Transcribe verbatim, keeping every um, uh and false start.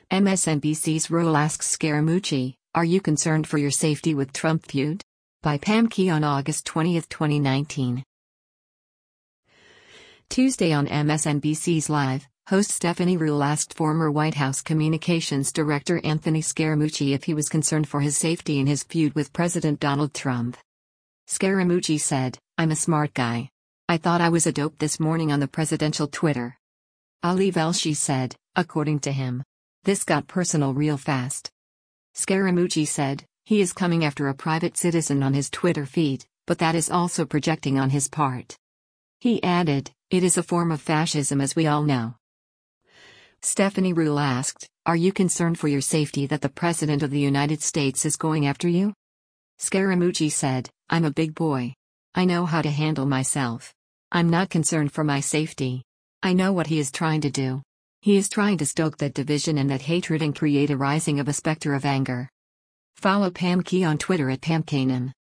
M S N B C's Rule asks Scaramucci, "Are you concerned for your safety with Trump feud?" By Pam Key on August twentieth, twenty nineteen. Tuesday on M S N B C's Live, host Stephanie Ruhle asked former White House Communications Director Anthony Scaramucci if he was concerned for his safety in his feud with President Donald Trump. Scaramucci said, "I'm a smart guy. I thought I was a dope this morning on the presidential Twitter." Ali Velshi said, according to him, "This got personal real fast." Scaramucci said, he is coming after a private citizen on his Twitter feed, but that is also projecting on his part. He added, "It is a form of fascism as we all know." Stephanie Ruhle asked, "Are you concerned for your safety that the President of the United States is going after you?" Scaramucci said, "I'm a big boy. I know how to handle myself. I'm not concerned for my safety. I know what he is trying to do. He is trying to stoke that division and that hatred and create a rising of a specter of anger." Follow Pam Key on Twitter at Pam Kanan.